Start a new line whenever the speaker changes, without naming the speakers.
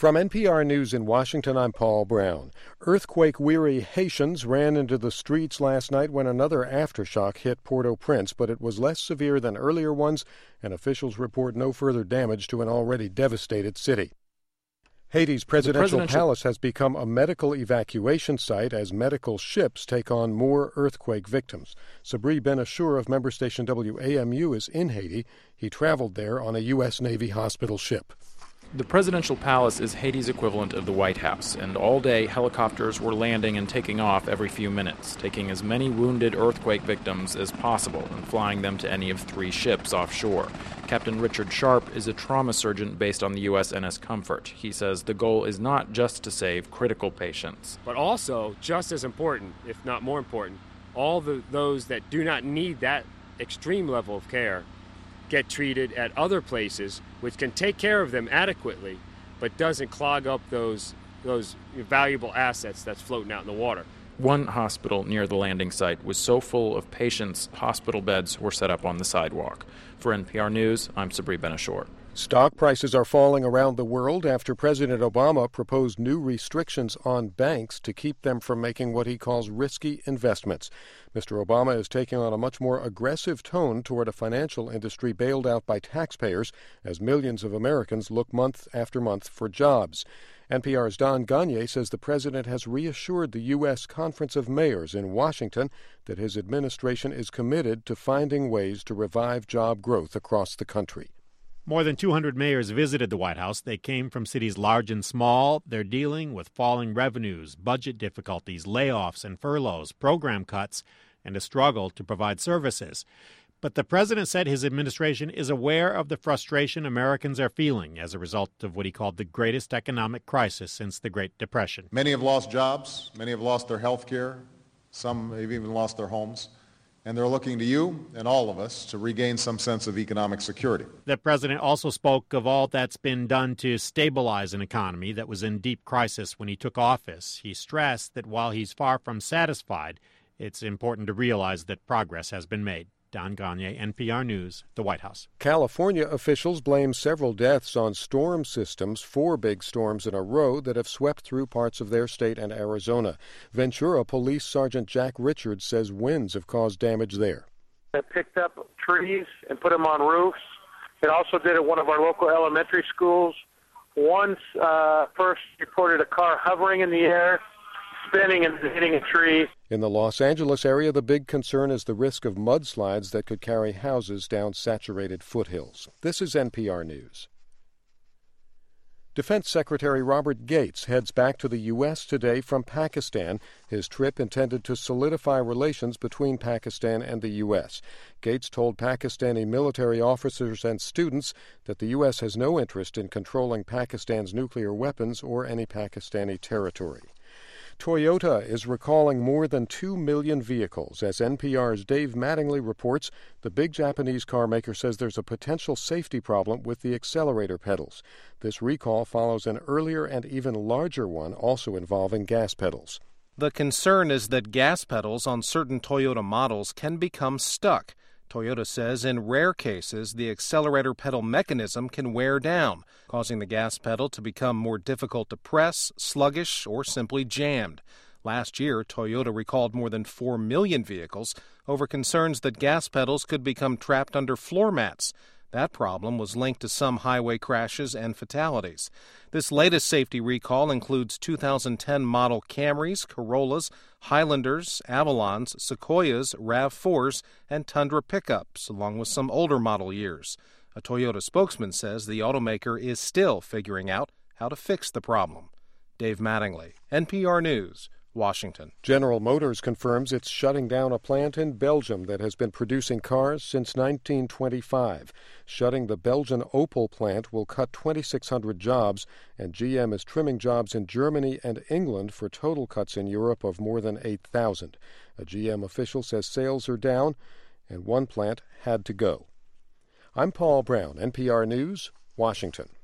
From NPR News in Washington, I'm Paul Brown. Earthquake-weary Haitians ran into the streets last night when another aftershock hit Port-au-Prince, but it was less severe than earlier ones, and officials report no further damage to an already devastated city. Haiti's presidential palace has become a medical evacuation site as medical ships take on more earthquake victims. Sabri Ben-Achour of member station WAMU is in Haiti. He traveled there on a U.S. Navy hospital ship.
The presidential palace is Haiti's equivalent of the White House, and all day helicopters were landing and taking off every few minutes, taking as many wounded earthquake victims as possible and flying them to any of 3 ships offshore. Captain Richard Sharp is a trauma surgeon based on the USNS Comfort. He says the goal is not just to save critical patients,
but also, just as important, if not more important, all those that do not need that extreme level of care get treated at other places which can take care of them adequately but doesn't clog up those valuable assets that's floating out in the water.
One hospital near the landing site was so full of patients, hospital beds were set up on the sidewalk. For NPR News, I'm Sabri Ben-Achour.
Stock prices are falling around the world after President Obama proposed new restrictions on banks to keep them from making what he calls risky investments. Mr. Obama is taking on a much more aggressive tone toward a financial industry bailed out by taxpayers as millions of Americans look month after month for jobs. NPR's Don Gonyea says the president has reassured the U.S. Conference of Mayors in Washington that his administration is committed to finding ways to revive job growth across the country.
More than 200 mayors visited the White House. They came from cities large and small. They're dealing with falling revenues, budget difficulties, layoffs and furloughs, program cuts, and a struggle to provide services. But the president said his administration is aware of the frustration Americans are feeling as a result of what he called the greatest economic crisis since the Great Depression.
Many have lost jobs. Many have lost their health care. Some have even lost their homes. And they're looking to you and all of us to regain some sense of economic security.
The president also spoke of all that's been done to stabilize an economy that was in deep crisis when he took office. He stressed that while he's far from satisfied, it's important to realize that progress has been made. Don Gonyea, NPR News, the White House.
California officials blame several deaths on storm systems, 4 big storms in a row that have swept through parts of their state and Arizona. Ventura Police Sergeant Jack Richards says winds have caused damage there.
It picked up trees and put them on roofs. It also did at one of our local elementary schools. Once first reported a car hovering in the air, spinning and hitting a tree.
In the Los Angeles area, the big concern is the risk of mudslides that could carry houses down saturated foothills. This is NPR News. Defense Secretary Robert Gates heads back to the U.S. today from Pakistan, his trip intended to solidify relations between Pakistan and the U.S. Gates told Pakistani military officers and students that the U.S. has no interest in controlling Pakistan's nuclear weapons or any Pakistani territory. Toyota is recalling more than 2 million vehicles. As NPR's Dave Mattingly reports, the big Japanese car maker says there's a potential safety problem with the accelerator pedals. This recall follows an earlier and even larger one also involving gas pedals.
The concern is that gas pedals on certain Toyota models can become stuck. Toyota says in rare cases, the accelerator pedal mechanism can wear down, causing the gas pedal to become more difficult to press, sluggish, or simply jammed. Last year, Toyota recalled more than 4 million vehicles over concerns that gas pedals could become trapped under floor mats. That problem was linked to some highway crashes and fatalities. This latest safety recall includes 2010 model Camrys, Corollas, Highlanders, Avalons, Sequoias, RAV4s, and Tundra pickups, along with some older model years. A Toyota spokesman says the automaker is still figuring out how to fix the problem. Dave Mattingly, NPR News, Washington.
General Motors confirms it's shutting down a plant in Belgium that has been producing cars since 1925. Shutting the Belgian Opel plant will cut 2,600 jobs, and GM is trimming jobs in Germany and England for total cuts in Europe of more than 8,000. A GM official says sales are down, and one plant had to go. I'm Paul Brown, NPR News, Washington.